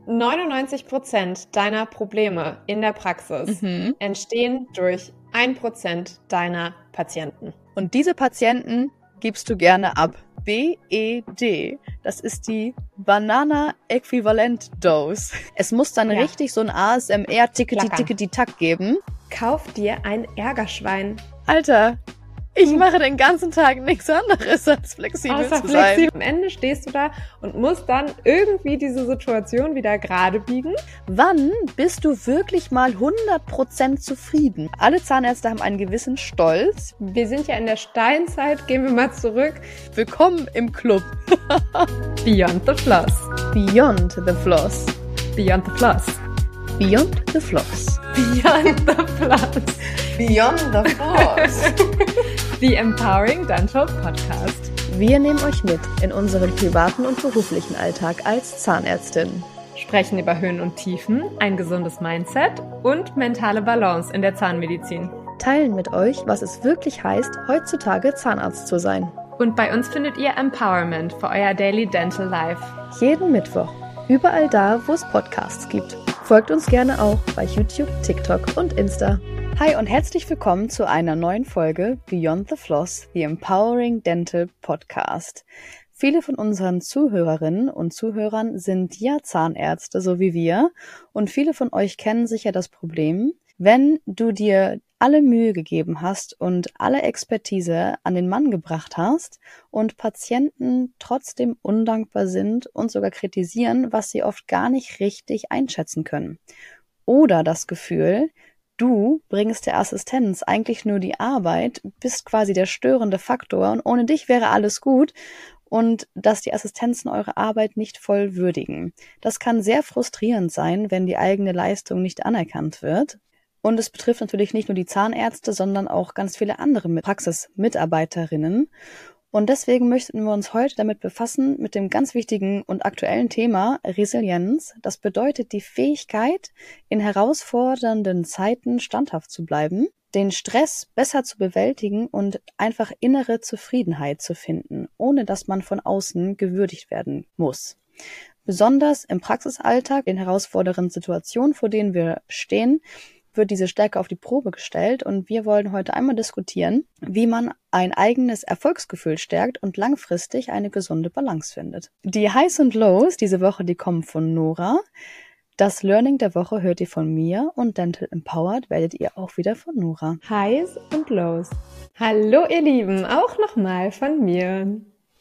99% deiner Probleme in der Praxis entstehen durch 1% deiner Patienten. Und diese Patienten gibst du gerne ab. BED, das ist die Banana Äquivalent Dose. Es muss dann richtig so ein ASMR Tickety-Tickety-Tack geben. Kauf dir ein Ärgerschwein. Alter, ich mache den ganzen Tag nichts anderes, als flexibel zu sein. Am Ende stehst du da und musst dann irgendwie diese Situation wieder gerade biegen. Wann bist du wirklich mal 100% zufrieden? Alle Zahnärzte haben einen gewissen Stolz. Wir sind ja in der Steinzeit, gehen wir mal zurück. Willkommen im Club. Beyond the Floss. Beyond the Floss. Beyond the Floss. Beyond the Floss. Beyond the Floss. Beyond the Floss. The Empowering Dental Podcast. Wir nehmen euch mit in unseren privaten und beruflichen Alltag als Zahnärztin. Sprechen über Höhen und Tiefen, ein gesundes Mindset und mentale Balance in der Zahnmedizin. Teilen mit euch, was es wirklich heißt, heutzutage Zahnarzt zu sein. Und bei uns findet ihr Empowerment für euer Daily Dental Life. Jeden Mittwoch, überall da, wo es Podcasts gibt. Folgt uns gerne auch bei YouTube, TikTok und Insta. Hi und herzlich willkommen zu einer neuen Folge Beyond the Floss, The Empowering Dental Podcast. Viele von unseren Zuhörerinnen und Zuhörern sind ja Zahnärzte, so wie wir. Und viele von euch kennen sicher das Problem, wenn du dir alle Mühe gegeben hast und alle Expertise an den Mann gebracht hast und Patienten trotzdem undankbar sind und sogar kritisieren, was sie oft gar nicht richtig einschätzen können. Oder das Gefühl, du bringst der Assistenz eigentlich nur die Arbeit, bist quasi der störende Faktor und ohne dich wäre alles gut und dass die Assistenzen eure Arbeit nicht voll würdigen. Das kann sehr frustrierend sein, wenn die eigene Leistung nicht anerkannt wird. Und es betrifft natürlich nicht nur die Zahnärzte, sondern auch ganz viele andere Praxismitarbeiterinnen. Und deswegen möchten wir uns heute damit befassen, mit dem ganz wichtigen und aktuellen Thema Resilienz. Das bedeutet die Fähigkeit, in herausfordernden Zeiten standhaft zu bleiben, den Stress besser zu bewältigen und einfach innere Zufriedenheit zu finden, ohne dass man von außen gewürdigt werden muss. Besonders im Praxisalltag, in herausfordernden Situationen, vor denen wir stehen, wird diese Stärke auf die Probe gestellt und wir wollen heute einmal diskutieren, wie man ein eigenes Erfolgsgefühl stärkt und langfristig eine gesunde Balance findet. Die Highs und Lows diese Woche, die kommen von Nora. Das Learning der Woche hört ihr von mir und Dental Empowered werdet ihr auch wieder von Nora. Highs und Lows. Hallo ihr Lieben, auch nochmal von mir.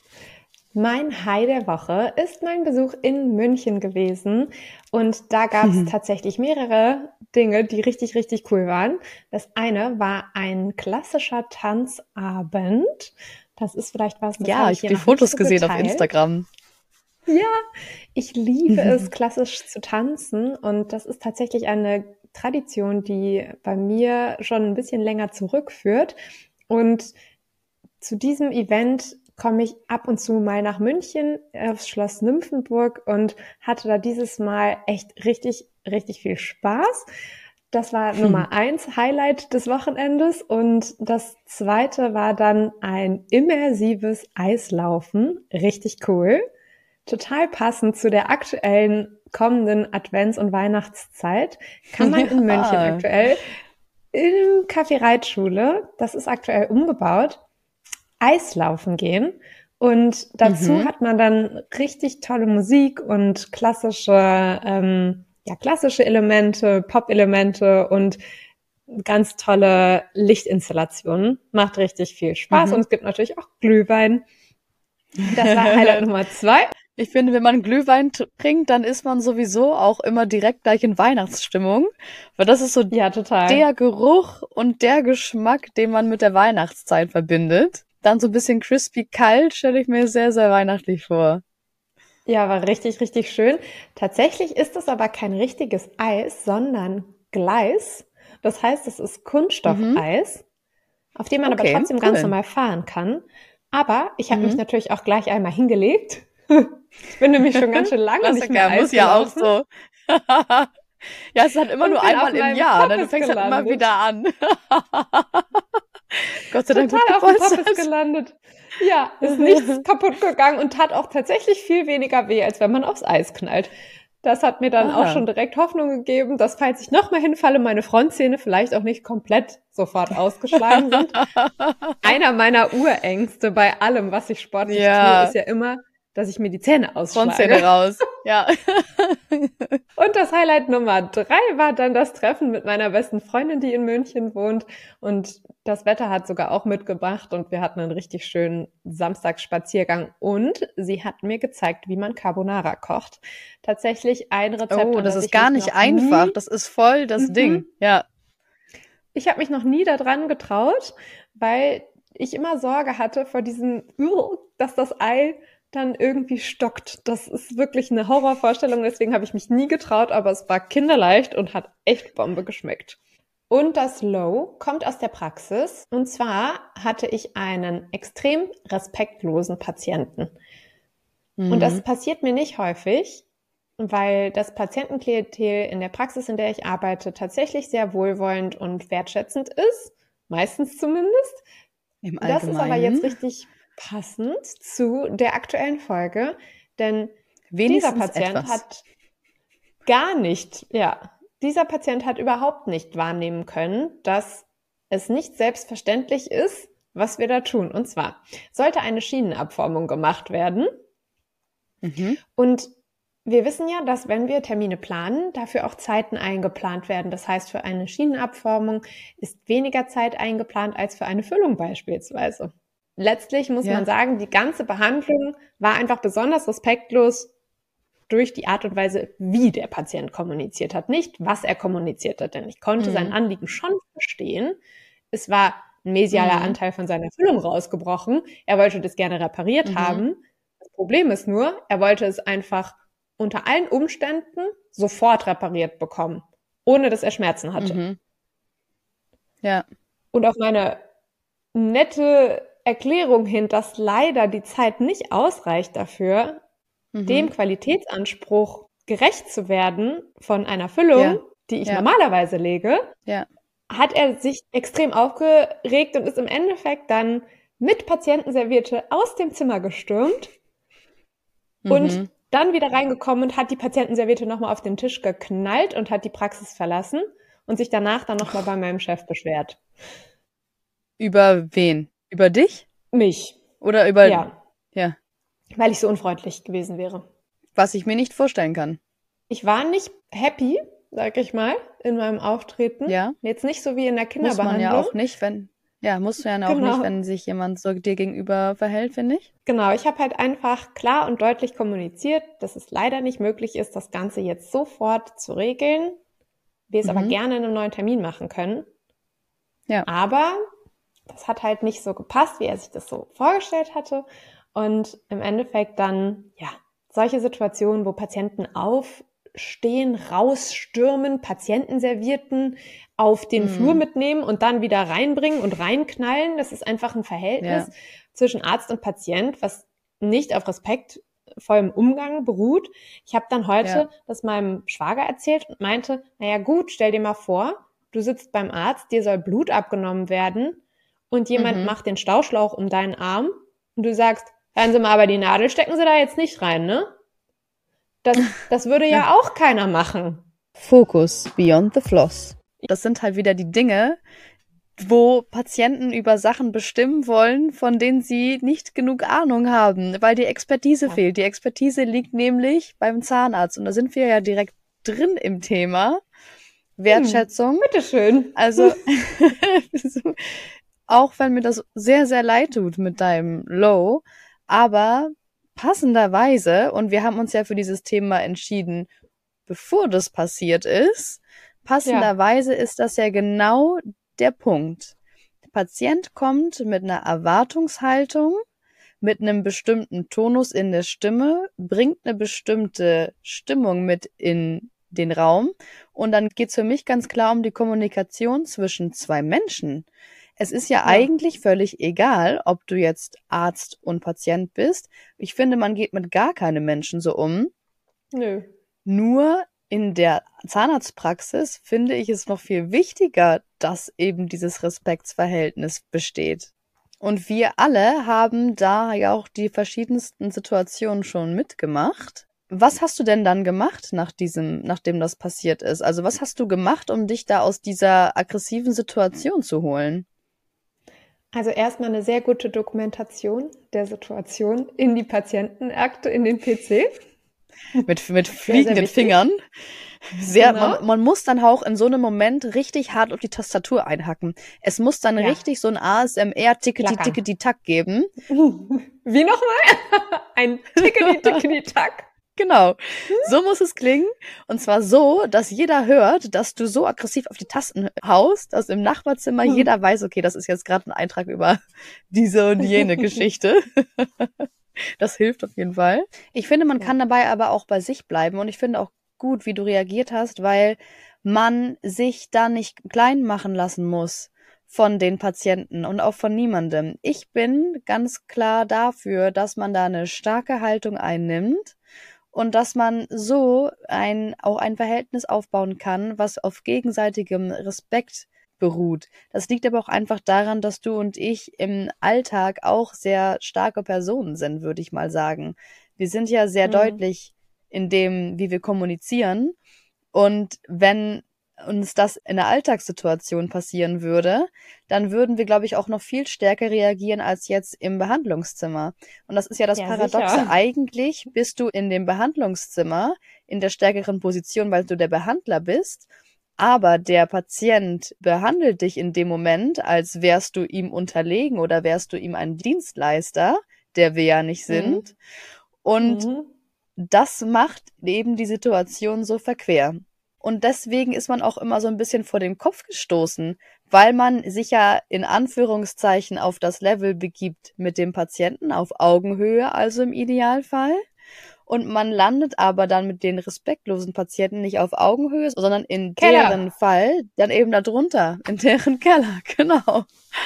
Mein High der Woche ist mein Besuch in München gewesen und da gab es tatsächlich mehrere Dinge, die richtig, richtig cool waren. Das eine war ein klassischer Tanzabend. Das ist vielleicht was, das ja, ich habe die Fotos gesehen auf Instagram. Ja, ich liebe es, klassisch zu tanzen und das ist tatsächlich eine Tradition, die bei mir schon ein bisschen länger zurückführt und zu diesem Event komme ich ab und zu mal nach München aufs Schloss Nymphenburg und hatte da dieses Mal echt richtig, richtig viel Spaß. Das war Nummer 1 Highlight des Wochenendes und das zweite war dann ein immersives Eislaufen. Richtig cool. Total passend zu der aktuellen kommenden Advents- und Weihnachtszeit. Kann man in München aktuell im Café Reitschule, das ist aktuell umgebaut, Eislaufen gehen und dazu hat man dann richtig tolle Musik und klassische Elemente, Pop-Elemente und ganz tolle Lichtinstallationen. Macht richtig viel Spaß und es gibt natürlich auch Glühwein. Das war Highlight Nummer 2. Ich finde, wenn man Glühwein trinkt, dann ist man sowieso auch immer direkt gleich in Weihnachtsstimmung, weil das ist so der Geruch und der Geschmack, den man mit der Weihnachtszeit verbindet. Dann so ein bisschen crispy kalt, stelle ich mir sehr, sehr weihnachtlich vor. Ja, war richtig, richtig schön. Tatsächlich ist es aber kein richtiges Eis, sondern Gleis. Das heißt, es ist Kunststoffeis, auf dem man aber trotzdem ganz normal fahren kann. Aber ich habe mich natürlich auch gleich einmal hingelegt. Ich bin nämlich schon ganz schön lange nicht mehr Eis muss ja auch so. Ja, es ist halt immer nur einmal im Jahr, ne? Du fängst halt immer wieder an. Gott sei Dank total auf dem Poppes gelandet. Ja, ist nichts kaputt gegangen und tat auch tatsächlich viel weniger weh, als wenn man aufs Eis knallt. Das hat mir dann auch schon direkt Hoffnung gegeben, dass, falls ich nochmal hinfalle, meine Frontzähne vielleicht auch nicht komplett sofort ausgeschlagen sind. Einer meiner Urängste bei allem, was ich sportlich tue, ist ja immer, dass ich mir die Zähne ausschlage. Frontzähne raus, ja. Und das Highlight Nummer 3 war dann das Treffen mit meiner besten Freundin, die in München wohnt. Und das Wetter hat sogar auch mitgebracht und wir hatten einen richtig schönen Samstagsspaziergang. Und sie hat mir gezeigt, wie man Carbonara kocht. Tatsächlich ein Rezept. Oh, das ist gar nicht einfach. Das ist voll das Ding, ja. Ich habe mich noch nie daran getraut, weil ich immer Sorge hatte vor diesem, dass das Ei dann irgendwie stockt. Das ist wirklich eine Horrorvorstellung, deswegen habe ich mich nie getraut, aber es war kinderleicht und hat echt Bombe geschmeckt. Und das Low kommt aus der Praxis. Und zwar hatte ich einen extrem respektlosen Patienten. Und das passiert mir nicht häufig, weil das Patientenklientel in der Praxis, in der ich arbeite, tatsächlich sehr wohlwollend und wertschätzend ist. Meistens zumindest. Im Allgemeinen. Das ist aber jetzt richtig passend zu der aktuellen Folge, denn dieser Patient hat überhaupt nicht wahrnehmen können, dass es nicht selbstverständlich ist, was wir da tun. Und zwar sollte eine Schienenabformung gemacht werden. Und wir wissen ja, dass, wenn wir Termine planen, dafür auch Zeiten eingeplant werden. Das heißt, für eine Schienenabformung ist weniger Zeit eingeplant als für eine Füllung beispielsweise. Letztlich muss man sagen, die ganze Behandlung war einfach besonders respektlos durch die Art und Weise, wie der Patient kommuniziert hat. Nicht, was er kommuniziert hat, denn ich konnte sein Anliegen schon verstehen. Es war ein mesialer Anteil von seiner Füllung rausgebrochen. Er wollte das gerne repariert haben. Das Problem ist nur, er wollte es einfach unter allen Umständen sofort repariert bekommen, ohne dass er Schmerzen hatte. Ja. Und auf meine nette Erklärung hin, dass leider die Zeit nicht ausreicht dafür, dem Qualitätsanspruch gerecht zu werden von einer Füllung, die ich normalerweise lege, hat er sich extrem aufgeregt und ist im Endeffekt dann mit Patientenserviette aus dem Zimmer gestürmt und dann wieder reingekommen und hat die Patientenserviette nochmal auf den Tisch geknallt und hat die Praxis verlassen und sich danach dann nochmal bei meinem Chef beschwert. Über wen? Über dich? Mich. Oder über... Ja. Ja. Weil ich so unfreundlich gewesen wäre. Was ich mir nicht vorstellen kann. Ich war nicht happy, sag ich mal, in meinem Auftreten. Ja. Jetzt nicht so wie in der Kinderbehandlung. Muss man ja auch nicht, wenn sich jemand so dir gegenüber verhält, finde ich. Genau, ich habe halt einfach klar und deutlich kommuniziert, dass es leider nicht möglich ist, das Ganze jetzt sofort zu regeln. Wir es aber gerne in einem neuen Termin machen können. Ja. Aber das hat halt nicht so gepasst, wie er sich das so vorgestellt hatte. Und im Endeffekt dann, solche Situationen, wo Patienten aufstehen, rausstürmen, Patientenservietten auf den Flur mitnehmen und dann wieder reinbringen und reinknallen. Das ist einfach ein Verhältnis zwischen Arzt und Patient, was nicht auf respektvollem Umgang beruht. Ich habe dann heute das meinem Schwager erzählt und meinte, naja gut, stell dir mal vor, du sitzt beim Arzt, dir soll Blut abgenommen werden und jemand macht den Stauschlauch um deinen Arm und du sagst, hören Sie mal, aber die Nadel stecken Sie da jetzt nicht rein, ne? Das würde ja auch keiner machen. Fokus, Beyond the Floss. Das sind halt wieder die Dinge, wo Patienten über Sachen bestimmen wollen, von denen sie nicht genug Ahnung haben, weil die Expertise fehlt. Die Expertise liegt nämlich beim Zahnarzt. Und da sind wir ja direkt drin im Thema. Wertschätzung. Bitteschön. Also, auch wenn mir das sehr, sehr leid tut mit deinem Low, aber passenderweise, und wir haben uns ja für dieses Thema entschieden, bevor das passiert ist, passenderweise ist das ja genau der Punkt. Der Patient kommt mit einer Erwartungshaltung, mit einem bestimmten Tonus in der Stimme, bringt eine bestimmte Stimmung mit in den Raum und dann geht's für mich ganz klar um die Kommunikation zwischen zwei Menschen. Es ist ja eigentlich völlig egal, ob du jetzt Arzt und Patient bist. Ich finde, man geht mit gar keinem Menschen so um. Nö. Nur in der Zahnarztpraxis finde ich es noch viel wichtiger, dass eben dieses Respektsverhältnis besteht. Und wir alle haben da ja auch die verschiedensten Situationen schon mitgemacht. was hast du denn dann gemacht nachdem das passiert ist? Also was hast du gemacht, um dich da aus dieser aggressiven Situation zu holen? Also erstmal eine sehr gute Dokumentation der Situation in die Patientenakte, in den PC. Mit Sehr, sehr fliegenden wichtig. Fingern. Genau. Man muss dann auch in so einem Moment richtig hart auf die Tastatur einhacken. Es muss dann Ja. richtig so ein ASMR Klackern. Tickety-Tickety-Tack geben. Wie nochmal? Ein Tickety-Tickety-Tack. Genau. So muss es klingen. Und zwar so, dass jeder hört, dass du so aggressiv auf die Tasten haust, dass im Nachbarzimmer jeder weiß, okay, das ist jetzt gerade ein Eintrag über diese und jene Geschichte. Das hilft auf jeden Fall. Ich finde, man kann dabei aber auch bei sich bleiben. Und ich finde auch gut, wie du reagiert hast, weil man sich da nicht klein machen lassen muss von den Patienten und auch von niemandem. Ich bin ganz klar dafür, dass man da eine starke Haltung einnimmt und dass man so auch ein Verhältnis aufbauen kann, was auf gegenseitigem Respekt beruht. Das liegt aber auch einfach daran, dass du und ich im Alltag auch sehr starke Personen sind, würde ich mal sagen. Wir sind ja sehr deutlich in dem, wie wir kommunizieren. Und wenn uns das in einer Alltagssituation passieren würde, dann würden wir, glaube ich, auch noch viel stärker reagieren als jetzt im Behandlungszimmer. Und das ist ja das Paradoxe. Sicher. Eigentlich bist du in dem Behandlungszimmer in der stärkeren Position, weil du der Behandler bist. Aber der Patient behandelt dich in dem Moment, als wärst du ihm unterlegen oder wärst du ihm ein Dienstleister, der wir ja nicht sind. Und das macht eben die Situation so verquer. Und deswegen ist man auch immer so ein bisschen vor den Kopf gestoßen, weil man sich ja in Anführungszeichen auf das Level begibt mit dem Patienten, auf Augenhöhe also im Idealfall. Und man landet aber dann mit den respektlosen Patienten nicht auf Augenhöhe, sondern in Keller. deren Fall dann eben darunter, in deren Keller, genau.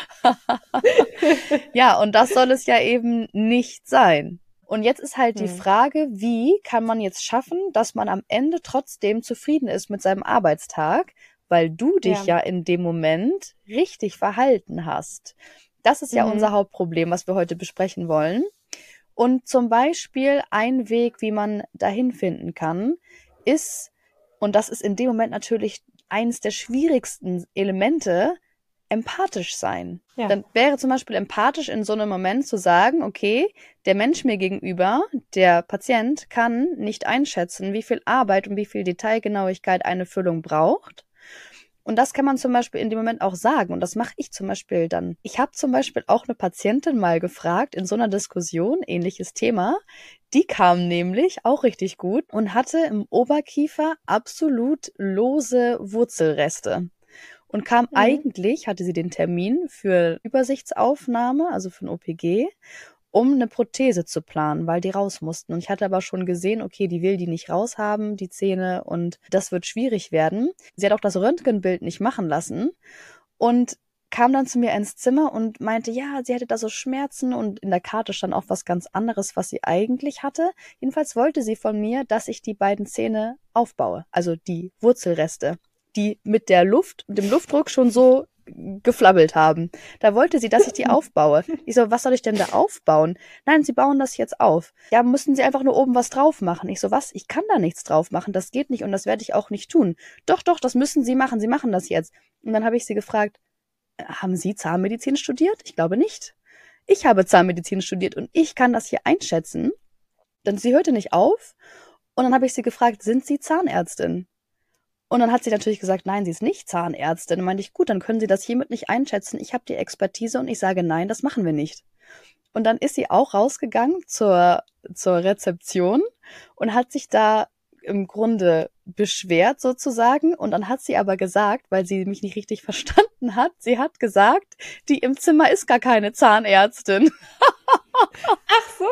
Ja, und das soll es ja eben nicht sein. Und jetzt ist halt die Frage, wie kann man jetzt schaffen, dass man am Ende trotzdem zufrieden ist mit seinem Arbeitstag, weil du dich ja in dem Moment richtig verhalten hast. Das ist ja unser Hauptproblem, was wir heute besprechen wollen. Und zum Beispiel ein Weg, wie man dahin finden kann, ist, und das ist in dem Moment natürlich eines der schwierigsten Elemente, empathisch sein. Ja. Dann wäre zum Beispiel empathisch in so einem Moment zu sagen, okay, der Mensch mir gegenüber, der Patient, kann nicht einschätzen, wie viel Arbeit und wie viel Detailgenauigkeit eine Füllung braucht. Und das kann man zum Beispiel in dem Moment auch sagen. Und das mache ich zum Beispiel dann. Ich habe zum Beispiel auch eine Patientin mal gefragt in so einer Diskussion, ähnliches Thema. Die kam nämlich auch richtig gut und hatte im Oberkiefer absolut lose Wurzelreste. Und hatte sie den Termin für Übersichtsaufnahme, also für ein OPG, um eine Prothese zu planen, weil die raus mussten. Und ich hatte aber schon gesehen, okay, die will die nicht raushaben, die Zähne, und das wird schwierig werden. Sie hat auch das Röntgenbild nicht machen lassen und kam dann zu mir ins Zimmer und meinte, ja, sie hätte da so Schmerzen, und in der Karte stand auch was ganz anderes, was sie eigentlich hatte. Jedenfalls wollte sie von mir, dass ich die beiden Zähne aufbaue, also die Wurzelreste, die mit der Luft, dem Luftdruck schon so geflabbelt haben. Da wollte sie, dass ich die aufbaue. Ich so, was soll ich denn da aufbauen? Nein, sie bauen das jetzt auf. Ja, müssen sie einfach nur oben was drauf machen. Ich so, was? Ich kann da nichts drauf machen. Das geht nicht und das werde ich auch nicht tun. Doch, das müssen sie machen. Sie machen das jetzt. Und dann habe ich sie gefragt, haben Sie Zahnmedizin studiert? Ich glaube nicht. Ich habe Zahnmedizin studiert und ich kann das hier einschätzen. Denn sie hörte nicht auf. Und dann habe ich sie gefragt, sind Sie Zahnärztin? Und dann hat sie natürlich gesagt, nein, sie ist nicht Zahnärztin. Dann meinte ich, gut, dann können Sie das hiermit nicht einschätzen. Ich habe die Expertise und ich sage, nein, das machen wir nicht. Und dann ist sie auch rausgegangen zur Rezeption und hat sich da im Grunde beschwert sozusagen. Und dann hat sie aber gesagt, weil sie mich nicht richtig verstanden hat, sie hat gesagt, die im Zimmer ist gar keine Zahnärztin. Ach so.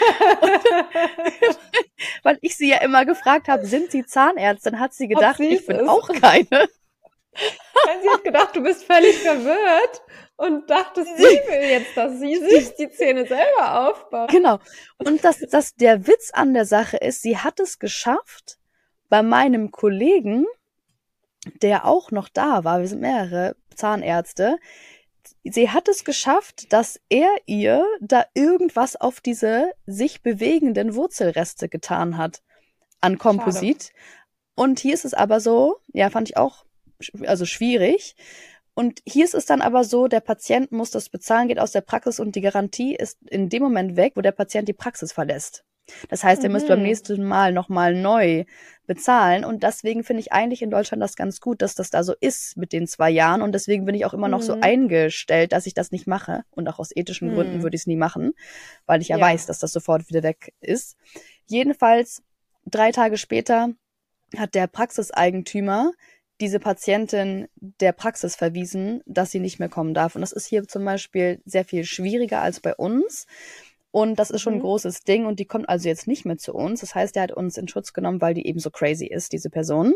Weil ich sie ja immer gefragt habe, sind Sie Zahnärztin? Hat sie gedacht, ich bin auch keine. Sie hat gedacht, du bist völlig verwirrt und dachtest, sie will jetzt, dass sie sich die Zähne selber aufbaut. Genau. Und der Witz an der Sache ist, sie hat es geschafft, bei meinem Kollegen, der auch noch da war, wir sind mehrere Zahnärzte, sie hat es geschafft, dass er ihr da irgendwas auf diese sich bewegenden Wurzelreste getan hat. an Komposit. Und hier ist es aber so, ja, fand ich auch schwierig. Und hier ist es dann aber so, der Patient muss das bezahlen, geht aus der Praxis und die Garantie ist in dem Moment weg, wo der Patient die Praxis verlässt. Das heißt, er müsste beim nächsten Mal nochmal neu bezahlen. Und deswegen finde ich eigentlich in Deutschland das ganz gut, dass das da so ist mit den 2 Jahren. Und deswegen bin ich auch immer noch so eingestellt, dass ich das nicht mache. Und auch aus ethischen Gründen würde ich es nie machen, weil ich ja weiß, dass das sofort wieder weg ist. Jedenfalls 3 Tage später hat der Praxiseigentümer diese Patientin der Praxis verwiesen, dass sie nicht mehr kommen darf. Und das ist hier zum Beispiel sehr viel schwieriger als bei uns. Und das ist schon ein großes Ding. Und die kommt also jetzt nicht mehr zu uns. Das heißt, der hat uns in Schutz genommen, weil die eben so crazy ist, diese Person.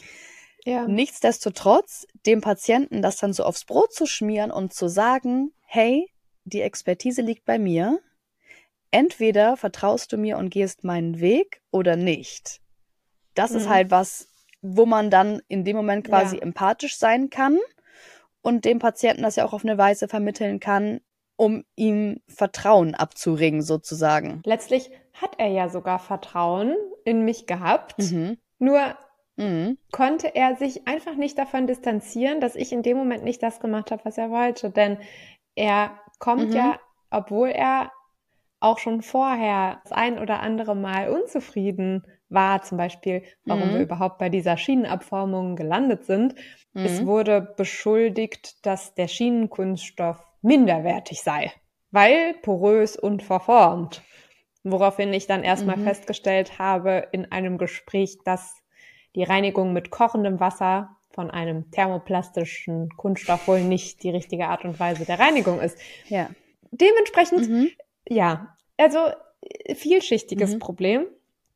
Ja. Nichtsdestotrotz, dem Patienten das dann so aufs Brot zu schmieren und zu sagen, hey, die Expertise liegt bei mir. Entweder vertraust du mir und gehst meinen Weg oder nicht. Das ist halt was, wo man dann in dem Moment quasi empathisch sein kann und dem Patienten das ja auch auf eine Weise vermitteln kann, um ihm Vertrauen abzuringen sozusagen. Letztlich hat er ja sogar Vertrauen in mich gehabt, nur konnte er sich einfach nicht davon distanzieren, dass ich in dem Moment nicht das gemacht habe, was er wollte. Denn er kommt ja, obwohl er auch schon vorher das ein oder andere Mal unzufrieden war, zum Beispiel, warum wir überhaupt bei dieser Schienenabformung gelandet sind. Es wurde beschuldigt, dass der Schienenkunststoff minderwertig sei, weil porös und verformt. Woraufhin ich dann erstmal festgestellt habe in einem Gespräch, dass die Reinigung mit kochendem Wasser von einem thermoplastischen Kunststoff wohl nicht die richtige Art und Weise der Reinigung ist. Ja. Dementsprechend, also vielschichtiges Problem.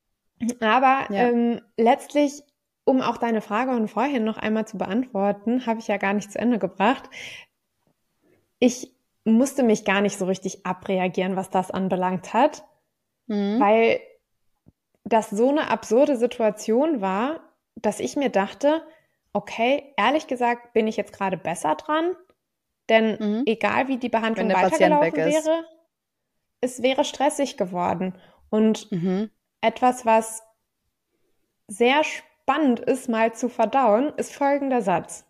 Aber letztlich, um auch deine Frage von vorhin noch einmal zu beantworten, habe ich ja gar nicht zu Ende gebracht. Ich musste mich gar nicht so richtig abreagieren, was das anbelangt hat, weil das so eine absurde Situation war, dass ich mir dachte, okay, ehrlich gesagt bin ich jetzt gerade besser dran, denn egal wie die Behandlung weitergelaufen wäre, es wäre stressig geworden. Und etwas, was sehr spannend ist, mal zu verdauen, ist folgender Satz.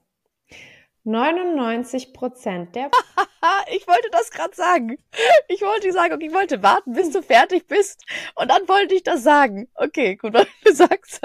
99% der... Ich wollte das gerade sagen. Ich wollte sagen, okay, ich wollte warten, bis du fertig bist. Und dann wollte ich das sagen. Okay, gut, was du sagst.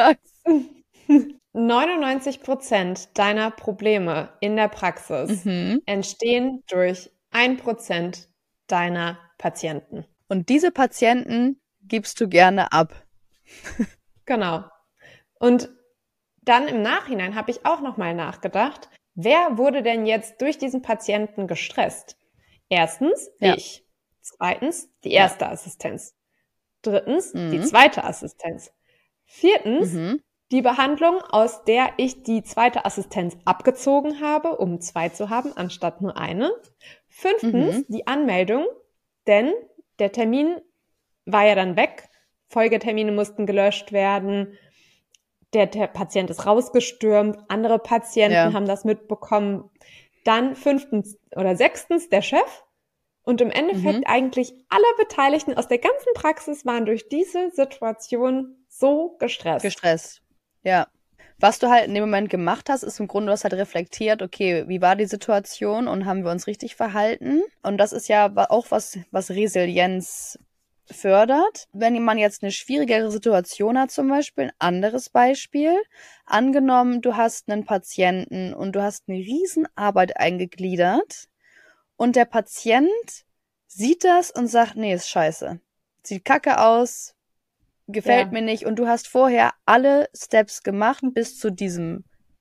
99% deiner Probleme in der Praxis entstehen durch 1% deiner Patienten. Und diese Patienten gibst du gerne ab. Genau. Und dann im Nachhinein habe ich auch nochmal nachgedacht, wer wurde denn jetzt durch diesen Patienten gestresst? Erstens, ich. Zweitens, die erste Assistenz. Drittens, die zweite Assistenz. Viertens, die Behandlung, aus der ich die zweite Assistenz abgezogen habe, um 2 zu haben, anstatt nur eine. Fünftens, die Anmeldung, denn der Termin war ja dann weg. Folgetermine mussten gelöscht werden. Der Patient ist rausgestürmt. Andere Patienten haben das mitbekommen. Dann 5. oder 6. der Chef. Und im Endeffekt eigentlich alle Beteiligten aus der ganzen Praxis waren durch diese Situation so gestresst. Gestresst, ja. Was du halt in dem Moment gemacht hast, ist im Grunde, du hast halt reflektiert, okay, wie war die Situation und haben wir uns richtig verhalten? Und das ist ja auch was Resilienz fördert. Wenn man jetzt eine schwierigere Situation hat, zum Beispiel, ein anderes Beispiel, angenommen, du hast einen Patienten und du hast eine Riesenarbeit eingegliedert und der Patient sieht das und sagt, nee, ist scheiße. Sieht kacke aus, gefällt mir nicht und du hast vorher alle Steps gemacht bis zu diesem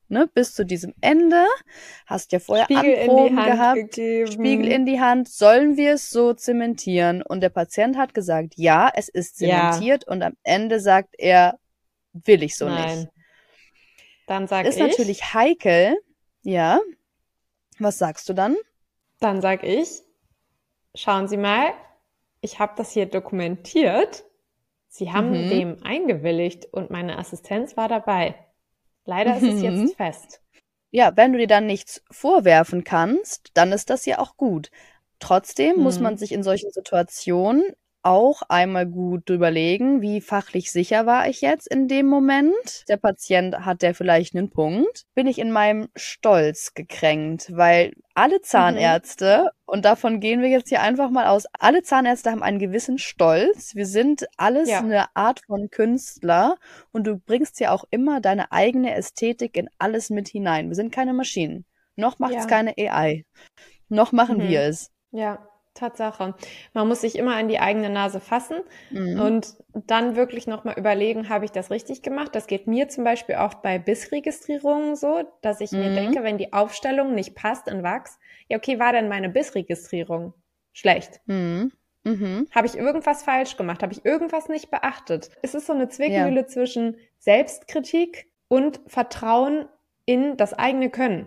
Ende, hast ja vorher Anproben gehabt, Spiegel in die Hand, sollen wir es so zementieren? Und der Patient hat gesagt, ja, es ist zementiert und amEnde sagt er, will ich so nicht. Dann sag ist natürlich heikel, ja. Was sagst du dann? Dann sag ich, schauen Sie mal, ich habe das hier dokumentiert. Sie haben dem eingewilligt und meine Assistenz war dabei. Leider ist es jetzt fest. Ja, wenn du dir dann nichts vorwerfen kannst, dann ist das ja auch gut. Trotzdem muss man sich in solchen Situationen auch einmal gut überlegen, wie fachlich sicher war ich jetzt in dem Moment. Der Patient hat der vielleicht einen Punkt. Bin ich in meinem Stolz gekränkt, weil alle Zahnärzte, und davon gehen wir jetzt hier einfach mal aus, alle Zahnärzte haben einen gewissen Stolz. Wir sind alles eine Art von Künstler und du bringst ja auch immer deine eigene Ästhetik in alles mit hinein. Wir sind keine Maschinen. Noch macht's keine AI. Noch machen wir es. Ja, Tatsache. Man muss sich immer an die eigene Nase fassen und dann wirklich nochmal überlegen, habe ich das richtig gemacht? Das geht mir zum Beispiel oft bei BIS-Registrierungen so, dass ich mir denke, wenn die Aufstellung nicht passt in Wachs, ja okay, war denn meine BIS-Registrierung schlecht? Habe ich irgendwas falsch gemacht? Habe ich irgendwas nicht beachtet? Es ist so eine Zwickmühle zwischen Selbstkritik und Vertrauen in das eigene Können.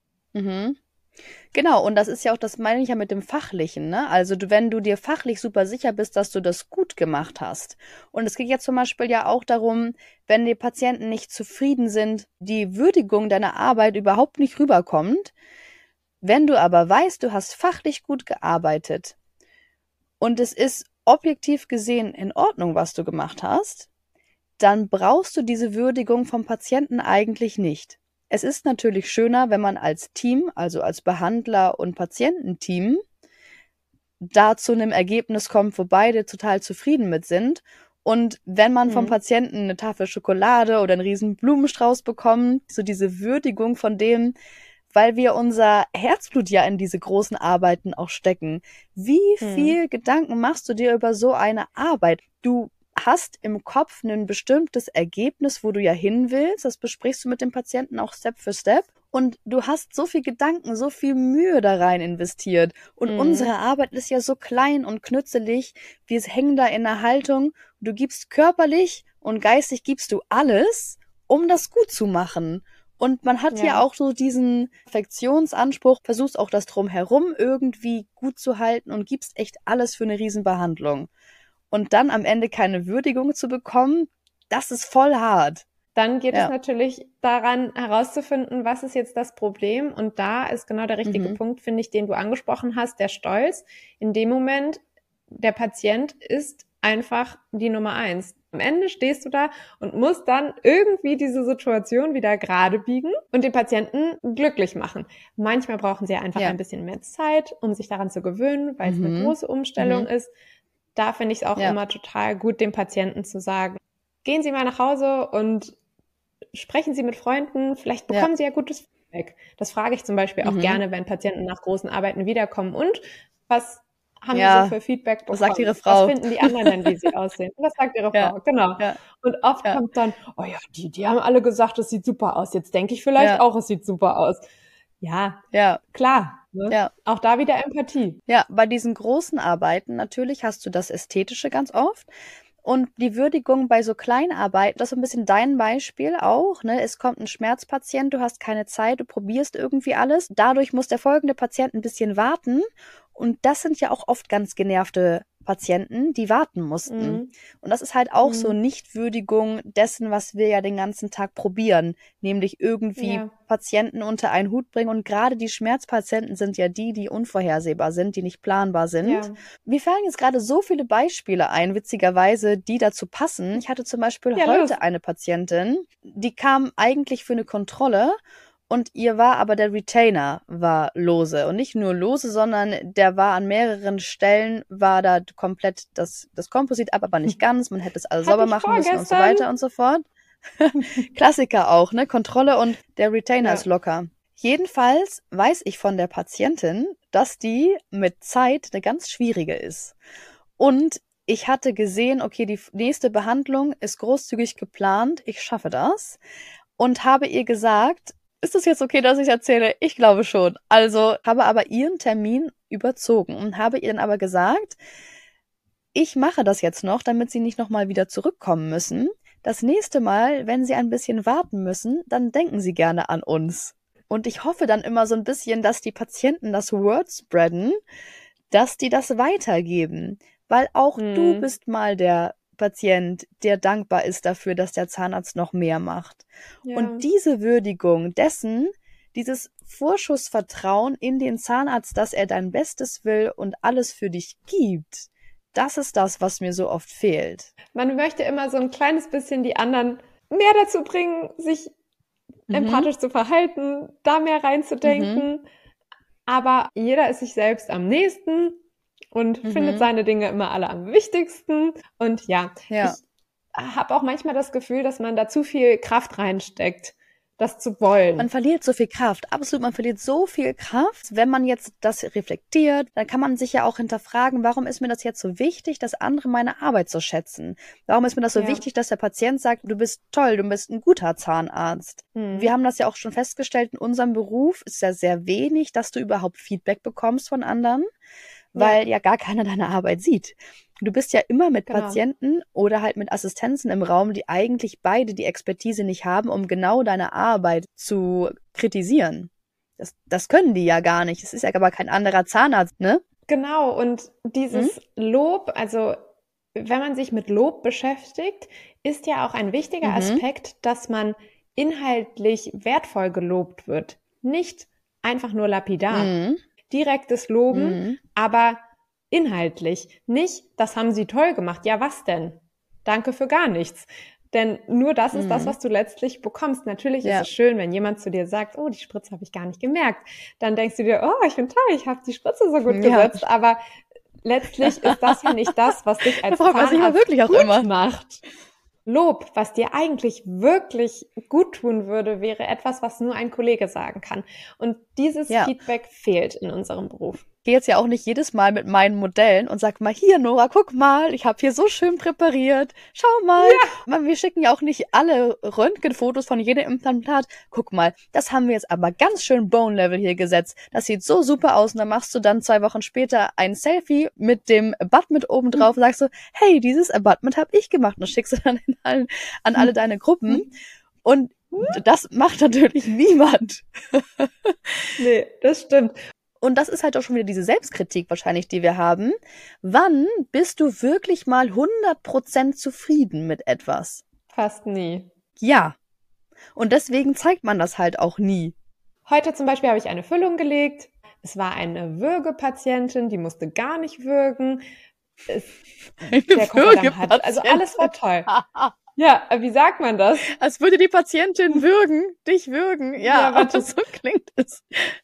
Genau, und das ist ja auch, das meine ich ja mit dem Fachlichen, ne? Also wenn du dir fachlich super sicher bist, dass du das gut gemacht hast. Und es geht jetzt zum Beispiel ja auch darum, wenn die Patienten nicht zufrieden sind, die Würdigung deiner Arbeit überhaupt nicht rüberkommt. Wenn du aber weißt, du hast fachlich gut gearbeitet und es ist objektiv gesehen in Ordnung, was du gemacht hast, dann brauchst du diese Würdigung vom Patienten eigentlich nicht. Es ist natürlich schöner, wenn man als Team, also als Behandler und Patiententeam, da zu einem Ergebnis kommt, wo beide total zufrieden mit sind. Und wenn man vom Patienten eine Tafel Schokolade oder einen riesen Blumenstrauß bekommt, so diese Würdigung von dem, weil wir unser Herzblut ja in diese großen Arbeiten auch stecken. Wie viel Gedanken machst du dir über so eine Arbeit? Du hast im Kopf ein bestimmtes Ergebnis, wo du ja hin willst. Das besprichst du mit dem Patienten auch Step für Step. Und du hast so viel Gedanken, so viel Mühe da rein investiert. Und unsere Arbeit ist ja so klein und knützelig. Wir hängen da in der Haltung. Du gibst körperlich und geistig gibst du alles, um das gut zu machen. Und man hat ja auch so diesen Perfektionsanspruch, versuchst auch das Drumherum irgendwie gut zu halten und gibst echt alles für eine Riesenbehandlung. Und dann am Ende keine Würdigung zu bekommen, das ist voll hart. Dann geht es natürlich daran, herauszufinden, was ist jetzt das Problem. Und da ist genau der richtige Punkt, finde ich, den du angesprochen hast, der Stolz. In dem Moment, der Patient ist einfach die Nummer 1. Am Ende stehst du da und musst dann irgendwie diese Situation wieder gerade biegen und den Patienten glücklich machen. Manchmal brauchen sie einfach ein bisschen mehr Zeit, um sich daran zu gewöhnen, weil es eine große Umstellung ist. Da finde ich es auch immer total gut, dem Patienten zu sagen, gehen Sie mal nach Hause und sprechen Sie mit Freunden, vielleicht bekommen Sie ja gutes Feedback. Das frage ich zum Beispiel auch gerne, wenn Patienten nach großen Arbeiten wiederkommen. Und was haben Sie so für Feedback bekommen? Was sagt Ihre Frau? Was finden die anderen denn, wie sie aussehen? Was sagt Ihre Frau? Genau. Ja. Und oft kommt dann, oh ja, die haben alle gesagt, es sieht super aus. Jetzt denke ich vielleicht auch, es sieht super aus. Ja, klar. Ne? Auch da wieder Empathie. Ja, bei diesen großen Arbeiten natürlich hast du das Ästhetische ganz oft. Und die Würdigung bei so Kleinarbeiten, das ist so ein bisschen dein Beispiel auch, ne? Es kommt ein Schmerzpatient, du hast keine Zeit, du probierst irgendwie alles. Dadurch muss der folgende Patient ein bisschen warten. Und das sind ja auch oft ganz genervte Patienten, die warten mussten. Und das ist halt auch so Nichtwürdigung dessen, was wir ja den ganzen Tag probieren, nämlich irgendwie Patienten unter einen Hut bringen. Und gerade die Schmerzpatienten sind ja die unvorhersehbar sind, die nicht planbar sind. Ja. Mir fallen jetzt gerade so viele Beispiele ein, witzigerweise, die dazu passen. Ich hatte zum Beispiel heute eine Patientin, die kam eigentlich für eine Kontrolle. Und ihr war aber der Retainer war lose. Und nicht nur lose, sondern der war an mehreren Stellen, war da komplett das Komposit ab, aber nicht ganz. Man hätte es also sauber machen müssen und so weiter und so fort. Klassiker auch, ne? Kontrolle und der Retainer ist locker. Jedenfalls weiß ich von der Patientin, dass die mit Zeit eine ganz schwierige ist. Und ich hatte gesehen, okay, die nächste Behandlung ist großzügig geplant. Ich schaffe das. Und habe ihr gesagt, ist es jetzt okay, dass ich erzähle? Ich glaube schon. Also habe aber ihren Termin überzogen und habe ihr dann aber gesagt, ich mache das jetzt noch, damit sie nicht nochmal wieder zurückkommen müssen. Das nächste Mal, wenn sie ein bisschen warten müssen, dann denken sie gerne an uns. Und ich hoffe dann immer so ein bisschen, dass die Patienten das Word spreaden, dass die das weitergeben. Weil auch du bist mal der Patient, der dankbar ist dafür, dass der Zahnarzt noch mehr macht. Ja. Und diese Würdigung dessen, dieses Vorschussvertrauen in den Zahnarzt, dass er dein Bestes will und alles für dich gibt, das ist das, was mir so oft fehlt. Man möchte immer so ein kleines bisschen die anderen mehr dazu bringen, sich empathisch zu verhalten, da mehr reinzudenken. Aber jeder ist sich selbst am nächsten und findet seine Dinge immer alle am wichtigsten. Und ja, ich habe auch manchmal das Gefühl, dass man da zu viel Kraft reinsteckt, das zu wollen. Man verliert so viel Kraft, absolut, man verliert so viel Kraft. Wenn man jetzt das reflektiert, dann kann man sich ja auch hinterfragen, warum ist mir das jetzt so wichtig, dass andere meine Arbeit so schätzen? Warum ist mir das so wichtig, dass der Patient sagt, du bist toll, du bist ein guter Zahnarzt? Wir haben das ja auch schon festgestellt, in unserem Beruf ist ja sehr wenig, dass du überhaupt Feedback bekommst von anderen, weil ja gar keiner deine Arbeit sieht. Du bist ja immer mit Patienten oder halt mit Assistenzen im Raum, die eigentlich beide die Expertise nicht haben, um genau deine Arbeit zu kritisieren. Das können die ja gar nicht. Es ist ja aber kein anderer Zahnarzt, ne? Genau, und dieses Lob, also wenn man sich mit Lob beschäftigt, ist ja auch ein wichtiger Aspekt, dass man inhaltlich wertvoll gelobt wird. Nicht einfach nur lapidar. Direktes Loben, aber inhaltlich. Nicht, das haben sie toll gemacht. Ja, was denn? Danke für gar nichts. Denn nur das ist das, was du letztlich bekommst. Natürlich ist es schön, wenn jemand zu dir sagt, oh, die Spritze habe ich gar nicht gemerkt. Dann denkst du dir, oh, ich bin toll, ich habe die Spritze so gut gesetzt. Aber letztlich ist das ja nicht das, was dich als Zahnarzt wirklich auch gut immer macht. Lob, was dir eigentlich wirklich gut tun würde, wäre etwas, was nur ein Kollege sagen kann. Und dieses Feedback fehlt in unserem Beruf. Ich gehe jetzt ja auch nicht jedes Mal mit meinen Modellen und sag mal, hier Nora, guck mal, ich habe hier so schön präpariert. Schau mal. Wir schicken ja auch nicht alle Röntgenfotos von jedem Implantat. Guck mal, das haben wir jetzt aber ganz schön Bone-Level hier gesetzt. Das sieht so super aus. Und dann machst du dann 2 Wochen später ein Selfie mit dem Abutment oben drauf und sagst so, hey, dieses Abutment habe ich gemacht. Und das schickst du dann an alle deine Gruppen. Und das macht natürlich niemand. Nee, das stimmt. Und das ist halt auch schon wieder diese Selbstkritik wahrscheinlich, die wir haben. Wann bist du wirklich mal 100% zufrieden mit etwas? Fast nie. Ja. Und deswegen zeigt man das halt auch nie. Heute zum Beispiel habe ich eine Füllung gelegt. Es war eine Würgepatientin, die musste gar nicht würgen. Der Kofferdamm hat, also alles war toll. Ja, wie sagt man das? Als würde die Patientin würgen, dich würgen. Ja, aber so klingt es.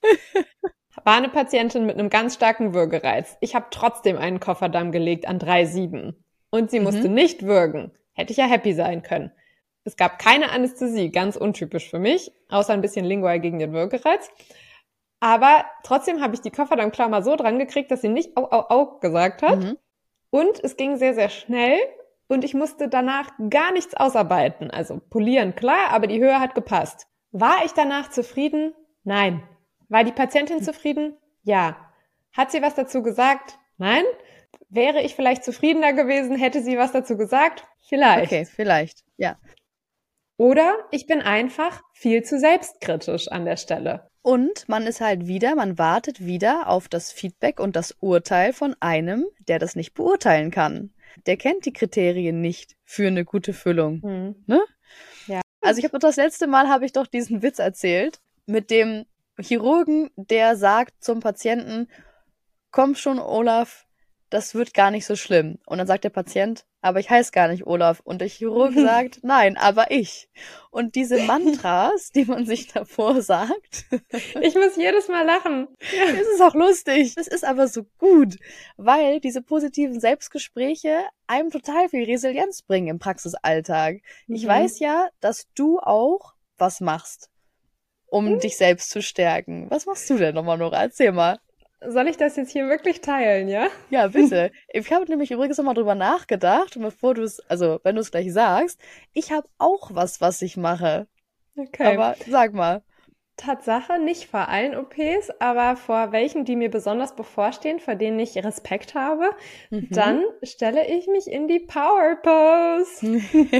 War eine Patientin mit einem ganz starken Würgereiz. Ich habe trotzdem einen Kofferdamm gelegt an 3,7. Und sie musste nicht würgen. Hätte ich ja happy sein können. Es gab keine Anästhesie, ganz untypisch für mich, außer ein bisschen Lingual gegen den Würgereiz. Aber trotzdem habe ich die Kofferdammklammer so dran gekriegt, dass sie nicht au, au, au gesagt hat. Und es ging sehr, sehr schnell. Und ich musste danach gar nichts ausarbeiten. Also polieren, klar, aber die Höhe hat gepasst. War ich danach zufrieden? Nein. War die Patientin zufrieden? Ja. Hat sie was dazu gesagt? Nein. Wäre ich vielleicht zufriedener gewesen, hätte sie was dazu gesagt? Vielleicht. Okay, vielleicht, ja. Oder ich bin einfach viel zu selbstkritisch an der Stelle. Und man wartet wieder auf das Feedback und das Urteil von einem, der das nicht beurteilen kann. Der kennt die Kriterien nicht für eine gute Füllung. Ne? Ja. Also das letzte Mal habe ich doch diesen Witz erzählt mit dem Chirurgen, der sagt zum Patienten, komm schon, Olaf, das wird gar nicht so schlimm. Und dann sagt der Patient, aber ich heiße gar nicht Olaf. Und der Chirurg sagt, nein, aber ich. Und diese Mantras, die man sich davor sagt. Ich muss jedes Mal lachen. Es ist auch lustig. Es ist aber so gut, weil diese positiven Selbstgespräche einem total viel Resilienz bringen im Praxisalltag. Ich weiß ja, dass du auch was machst, um dich selbst zu stärken. Was machst du denn nochmal, Nora? Erzähl mal. Soll ich das jetzt hier wirklich teilen, ja? Ja, bitte. Ich habe nämlich übrigens nochmal drüber nachgedacht, und wenn du es gleich sagst, ich habe auch was ich mache. Okay. Aber sag mal. Tatsache, nicht vor allen OPs, aber vor welchen, die mir besonders bevorstehen, vor denen ich Respekt habe, dann stelle ich mich in die Power Pose.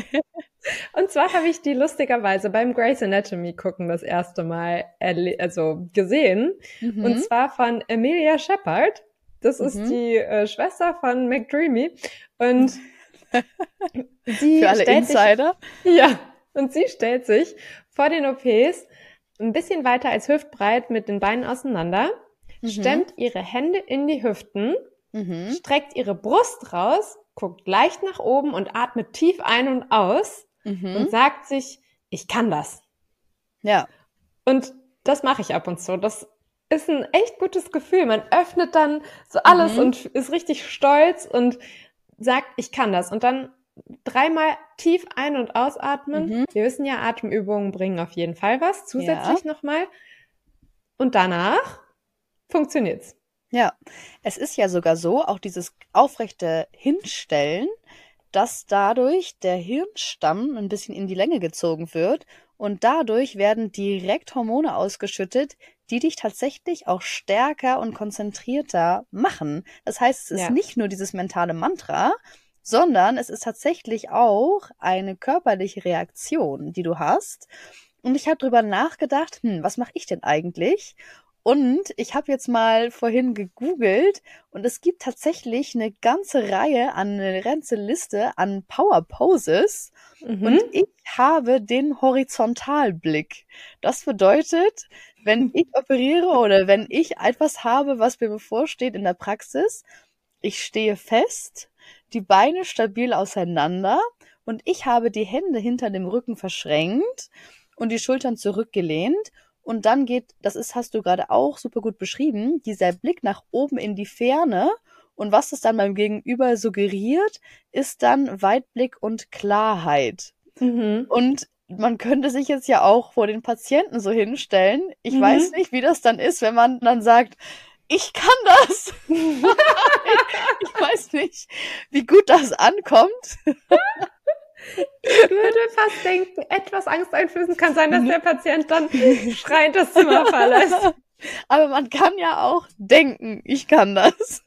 Und zwar habe ich die lustigerweise beim Grey's Anatomy gucken das erste Mal gesehen. Und zwar von Amelia Shepard. Das ist die Schwester von McDreamy. Und sie für alle Insider. Und sie stellt sich vor den OPs ein bisschen weiter als hüftbreit mit den Beinen auseinander, stemmt ihre Hände in die Hüften streckt ihre Brust raus, guckt leicht nach oben und atmet tief ein und aus und sagt sich, ich kann das. Ja. Und das mache ich ab und zu. Das ist ein echt gutes Gefühl. Man öffnet dann so alles und ist richtig stolz und sagt, ich kann das. Und dann 3-mal tief ein- und ausatmen. Wir wissen ja, Atemübungen bringen auf jeden Fall was. Zusätzlich nochmal. Und danach funktioniert's. Ja, es ist ja sogar so, auch dieses aufrechte Hinstellen, dass dadurch der Hirnstamm ein bisschen in die Länge gezogen wird und dadurch werden direkt Hormone ausgeschüttet, die dich tatsächlich auch stärker und konzentrierter machen. Das heißt, es ist nicht nur dieses mentale Mantra, sondern es ist tatsächlich auch eine körperliche Reaktion, die du hast. Und ich habe drüber nachgedacht, was mache ich denn eigentlich? Und ich habe jetzt mal vorhin gegoogelt und es gibt tatsächlich eine ganze Liste an Power Poses und ich habe den Horizontalblick. Das bedeutet, wenn ich operiere oder wenn ich etwas habe, was mir bevorsteht in der Praxis, ich stehe fest, die Beine stabil auseinander und ich habe die Hände hinter dem Rücken verschränkt und die Schultern zurückgelehnt. Und dann hast du gerade auch super gut beschrieben, dieser Blick nach oben in die Ferne. Und was es dann beim Gegenüber suggeriert, ist dann Weitblick und Klarheit. Und man könnte sich jetzt ja auch vor den Patienten so hinstellen. Ich weiß nicht, wie das dann ist, wenn man dann sagt, ich kann das. Ich weiß nicht, wie gut das ankommt. Ich würde fast denken, etwas Angst einflößen kann sein, dass der Patient dann schreiend das Zimmer verlässt. Aber man kann ja auch denken, ich kann das.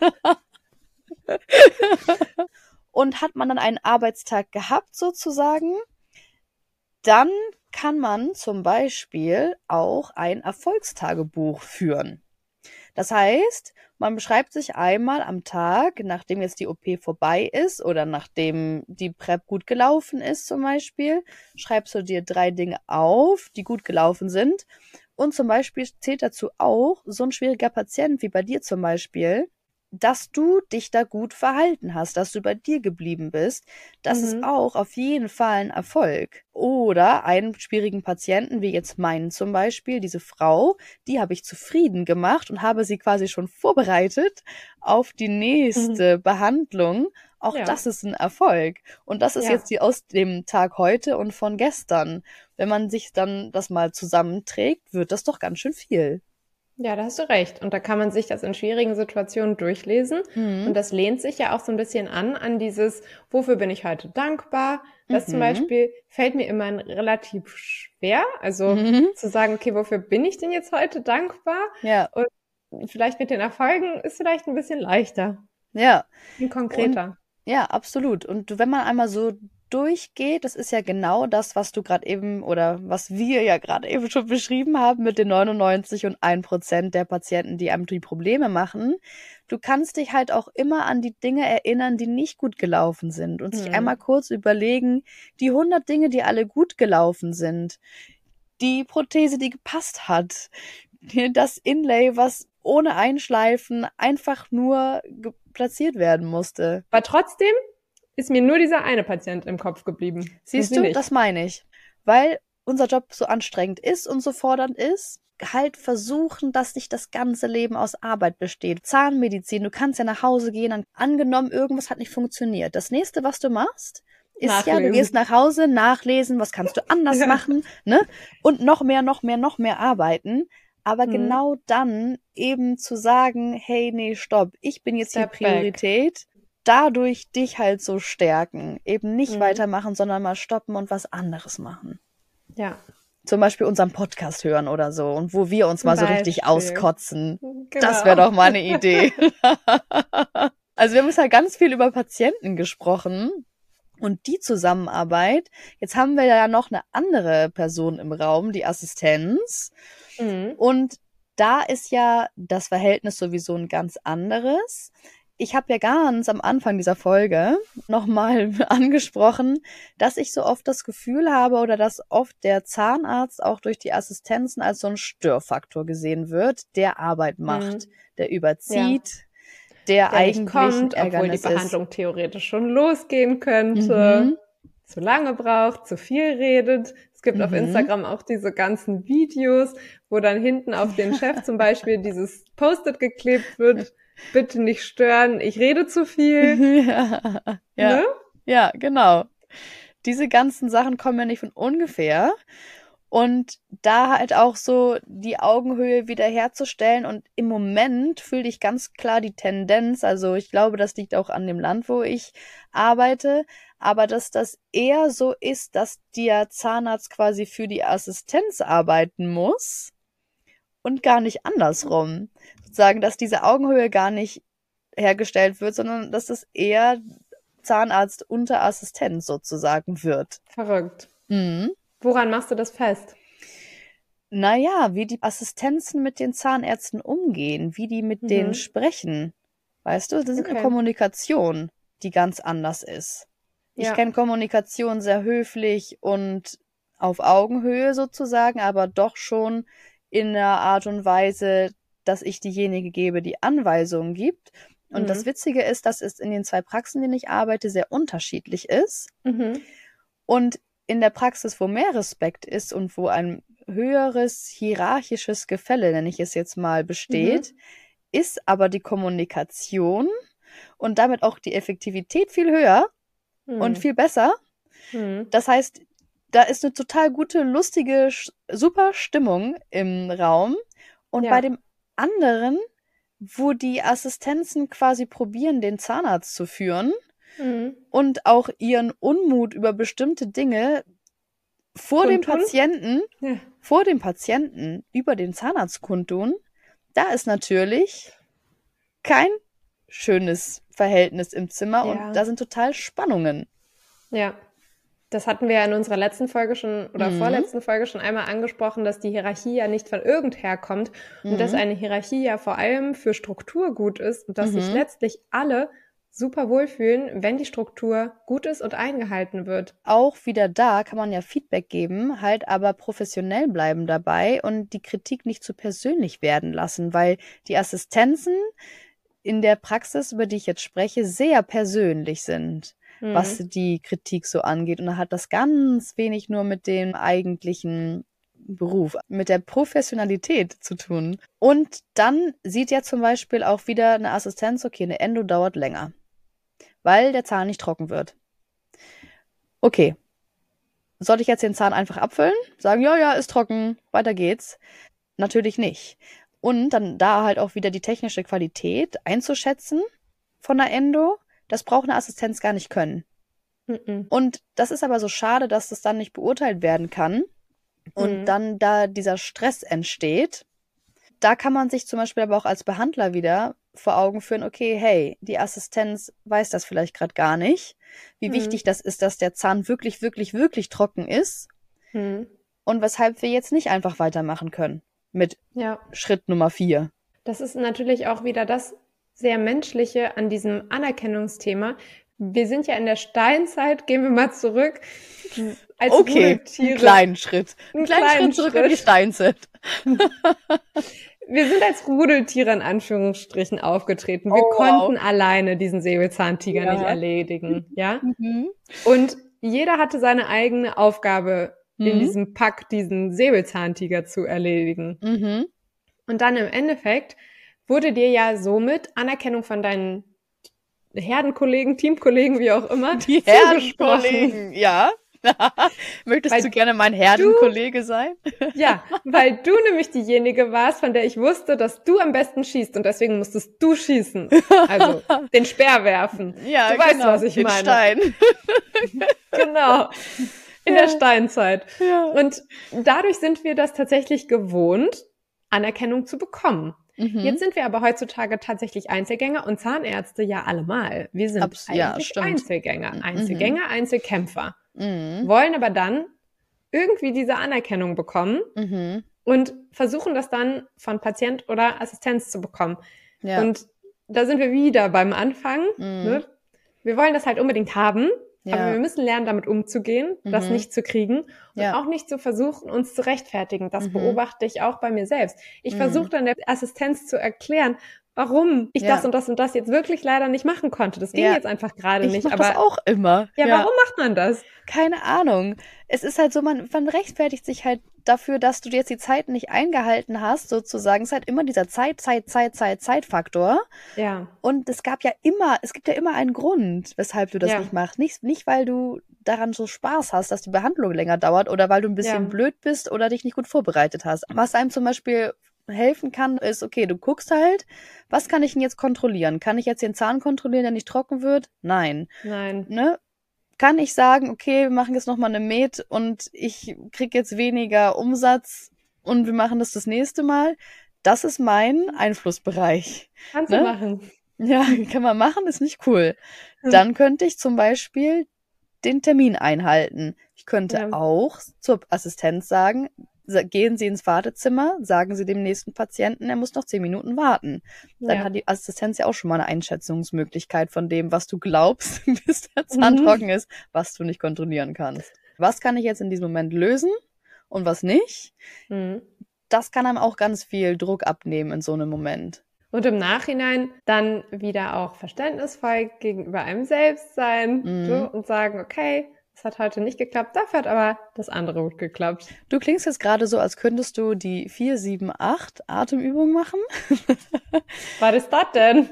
Und hat man dann einen Arbeitstag gehabt sozusagen, dann kann man zum Beispiel auch ein Erfolgstagebuch führen. Das heißt, man beschreibt sich einmal am Tag, nachdem jetzt die OP vorbei ist oder nachdem die PrEP gut gelaufen ist zum Beispiel, schreibst du dir 3 Dinge auf, die gut gelaufen sind. Und zum Beispiel zählt dazu auch so ein schwieriger Patient wie bei dir zum Beispiel, dass du dich da gut verhalten hast, dass du bei dir geblieben bist. Das ist auch auf jeden Fall ein Erfolg. Oder einen schwierigen Patienten, wie jetzt meinen zum Beispiel, diese Frau, die habe ich zufrieden gemacht und habe sie quasi schon vorbereitet auf die nächste Behandlung. Auch das ist ein Erfolg. Und das ist jetzt die aus dem Tag heute und von gestern. Wenn man sich dann das mal zusammenträgt, wird das doch ganz schön viel. Ja, da hast du recht. Und da kann man sich das in schwierigen Situationen durchlesen. Und das lehnt sich ja auch so ein bisschen an dieses, wofür bin ich heute dankbar? Das zum Beispiel fällt mir immer relativ schwer. Also zu sagen, okay, wofür bin ich denn jetzt heute dankbar? Ja. Und vielleicht mit den Erfolgen ist vielleicht ein bisschen leichter. Ja. Und konkreter. Ja, absolut. Und wenn man einmal so durchgeht, das ist ja genau das, was du gerade eben oder was wir ja gerade eben schon beschrieben haben mit den 99,1% der Patienten, die einem die Probleme machen. Du kannst dich halt auch immer an die Dinge erinnern, die nicht gut gelaufen sind und sich einmal kurz überlegen, die 100 Dinge, die alle gut gelaufen sind, die Prothese, die gepasst hat, das Inlay, was ohne Einschleifen einfach nur platziert werden musste. Aber trotzdem ist mir nur dieser eine Patient im Kopf geblieben. Siehst du, das meine ich. Weil unser Job so anstrengend ist und so fordernd ist, halt versuchen, dass nicht das ganze Leben aus Arbeit besteht. Zahnmedizin, du kannst ja nach Hause gehen, angenommen, irgendwas hat nicht funktioniert. Das nächste, was du machst, ist nachlesen. Du gehst nach Hause, nachlesen, was kannst du anders machen, ne? Und noch mehr arbeiten. Aber genau dann eben zu sagen, hey, nee, stopp, ich bin jetzt die Priorität. Dadurch dich halt so stärken. Eben nicht weitermachen, sondern mal stoppen und was anderes machen. Ja. Zum Beispiel unseren Podcast hören oder so. Und wo wir uns mal so richtig auskotzen. Genau. Das wäre doch mal eine Idee. Also wir haben jetzt halt ganz viel über Patienten gesprochen. Und die Zusammenarbeit, jetzt haben wir ja noch eine andere Person im Raum, die Assistenz. Und da ist ja das Verhältnis sowieso ein ganz anderes. Ich habe ja ganz am Anfang dieser Folge nochmal angesprochen, dass ich so oft das Gefühl habe oder dass oft der Zahnarzt auch durch die Assistenzen als so ein Störfaktor gesehen wird, der Arbeit macht, der überzieht, der nicht eigentlich kommt, ein obwohl die Ärgernis ist. Behandlung theoretisch schon losgehen könnte, zu lange braucht, zu viel redet. Es gibt auf Instagram auch diese ganzen Videos, wo dann hinten auf den Chef zum Beispiel dieses Post-it geklebt wird, bitte nicht stören, ich rede zu viel. Ne? Ja, genau. Diese ganzen Sachen kommen ja nicht von ungefähr. Und da halt auch so die Augenhöhe wiederherzustellen. Und im Moment fühle ich ganz klar die Tendenz, also ich glaube, das liegt auch an dem Land, wo ich arbeite, aber dass das eher so ist, dass der Zahnarzt quasi für die Assistenz arbeiten muss und gar nicht andersrum. Sozusagen, dass diese Augenhöhe gar nicht hergestellt wird, sondern dass es eher Zahnarzt unter Assistenz sozusagen wird. Verrückt. Mhm. Woran machst du das fest? Naja, wie die Assistenzen mit den Zahnärzten umgehen, wie die mit denen sprechen. Weißt du, das ist eine Kommunikation, die ganz anders ist. Ich kenne Kommunikation sehr höflich und auf Augenhöhe sozusagen, aber doch schon in einer Art und Weise, dass ich diejenige gebe, die Anweisungen gibt. Und das Witzige ist, dass es in den 2 Praxen, in denen ich arbeite, sehr unterschiedlich ist. Und in der Praxis, wo mehr Respekt ist und wo ein höheres hierarchisches Gefälle, nenne ich es jetzt mal, besteht, ist aber die Kommunikation und damit auch die Effektivität viel höher und viel besser. Das heißt, da ist eine total gute, lustige, super Stimmung im Raum. Und bei dem anderen, wo die Assistenzen quasi probieren, den Zahnarzt zu führen, und auch ihren Unmut über bestimmte Dinge vor dem Patienten über den Zahnarzt kundtun, da ist natürlich kein schönes Verhältnis im Zimmer und da sind total Spannungen. Ja, das hatten wir ja in unserer letzten Folge schon oder vorletzten Folge schon einmal angesprochen, dass die Hierarchie ja nicht von irgendher kommt und dass eine Hierarchie ja vor allem für Struktur gut ist und dass sich letztlich alle super wohlfühlen, wenn die Struktur gut ist und eingehalten wird. Auch wieder da kann man ja Feedback geben, halt aber professionell bleiben dabei und die Kritik nicht zu persönlich werden lassen, weil die Assistenzen in der Praxis, über die ich jetzt spreche, sehr persönlich sind, was die Kritik so angeht. Und da hat das ganz wenig nur mit dem eigentlichen Beruf, mit der Professionalität zu tun. Und dann sieht ja zum Beispiel auch wieder eine Assistenz, okay, eine Endo dauert länger, weil der Zahn nicht trocken wird. Okay, soll ich jetzt den Zahn einfach abfüllen? Sagen, ja, ist trocken, weiter geht's. Natürlich nicht. Und dann da halt auch wieder die technische Qualität einzuschätzen von der Endo, das braucht eine Assistenz gar nicht können. Und das ist aber so schade, dass das dann nicht beurteilt werden kann und dann da dieser Stress entsteht. Da kann man sich zum Beispiel aber auch als Behandler wieder vor Augen führen, okay, hey, die Assistenz weiß das vielleicht gerade gar nicht, wie wichtig das ist, dass der Zahn wirklich, wirklich, wirklich trocken ist und weshalb wir jetzt nicht einfach weitermachen können mit Schritt Nummer 4. Das ist natürlich auch wieder das sehr Menschliche an diesem Anerkennungsthema. Wir sind ja in der Steinzeit, gehen wir mal zurück. Als Rudeltiere. Einen kleinen Schritt. Einen kleinen Schritt zurück in die Steinzeit. Wir sind als Rudeltiere in Anführungsstrichen aufgetreten. Wir konnten alleine diesen Säbelzahntiger nicht erledigen, ja? Und jeder hatte seine eigene Aufgabe in diesem Pack, diesen Säbelzahntiger zu erledigen. Und dann im Endeffekt wurde dir ja somit Anerkennung von deinen Herdenkollegen, Teamkollegen, wie auch immer. Die Herdenkollegen, ja. Möchtest du gerne mein Herdenkollege sein? Ja, weil du nämlich diejenige warst, von der ich wusste, dass du am besten schießt und deswegen musstest du schießen. Also den Speer werfen. Ja, du weißt, was ich den meine. Stein. Genau. In der Steinzeit. Ja. Und dadurch sind wir das tatsächlich gewohnt, Anerkennung zu bekommen. Jetzt sind wir aber heutzutage tatsächlich Einzelgänger und Zahnärzte ja allemal. Wir sind eigentlich Einzelgänger. Einzelgänger, Einzelkämpfer. Wollen aber dann irgendwie diese Anerkennung bekommen und versuchen das dann von Patient oder Assistenz zu bekommen. Ja. Und da sind wir wieder beim Anfang. Ne? Wir wollen das halt unbedingt haben, aber wir müssen lernen, damit umzugehen, das nicht zu kriegen und auch nicht zu versuchen, uns zu rechtfertigen. Das beobachte ich auch bei mir selbst. Ich versuche dann der Assistenz zu erklären, warum ich Ja. das und das jetzt wirklich leider nicht machen konnte. Das ging Ja. jetzt einfach gerade Ich nicht. mache Aber das auch immer. ja, warum macht man das? Keine Ahnung. Es ist halt so, man rechtfertigt sich halt dafür, dass du jetzt die Zeit nicht eingehalten hast, sozusagen. Es ist halt immer dieser Zeitfaktor. Ja, Und es gibt ja immer einen Grund, weshalb du das Ja. nicht machst. Nicht, weil du daran so Spaß hast, dass die Behandlung länger dauert oder weil du ein bisschen Ja. blöd bist oder dich nicht gut vorbereitet hast. Was einem zum Beispiel helfen kann, ist, okay, du guckst halt, was kann ich denn jetzt kontrollieren? Kann ich jetzt den Zahn kontrollieren, der nicht trocken wird? Nein. nein. Ne? Kann ich sagen, okay, wir machen jetzt nochmal eine Met und ich krieg jetzt weniger Umsatz und wir machen das nächste Mal? Das ist mein Einflussbereich. Kannst Ne? du machen. Ja, kann man machen, ist nicht cool. Dann könnte ich zum Beispiel den Termin einhalten. Ich könnte Ja. auch zur Assistenz sagen, gehen Sie ins Wartezimmer, sagen Sie dem nächsten Patienten, er muss noch 10 Minuten warten. Dann Ja. hat die Assistenz ja auch schon mal eine Einschätzungsmöglichkeit von dem, was du glaubst, bis der Zahn trocken ist, was du nicht kontrollieren kannst. Was kann ich jetzt in diesem Moment lösen und was nicht? Mhm. Das kann einem auch ganz viel Druck abnehmen in so einem Moment. Und im Nachhinein dann wieder auch verständnisvoll gegenüber einem selbst sein so, und sagen, okay, es hat heute nicht geklappt, dafür hat aber das andere gut geklappt. Du klingst jetzt gerade so, als könntest du die 4-7-8 Atemübung machen. Was ist das denn?